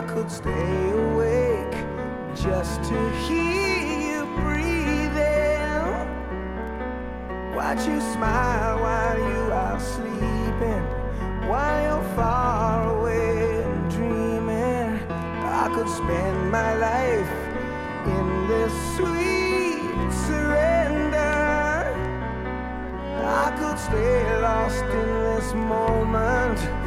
could stay awake just to hear you breathing. Watch you smile while you are sleeping, while you're far away and dreaming. I could spend my life in this sweet surrender. I could stay lost in this moment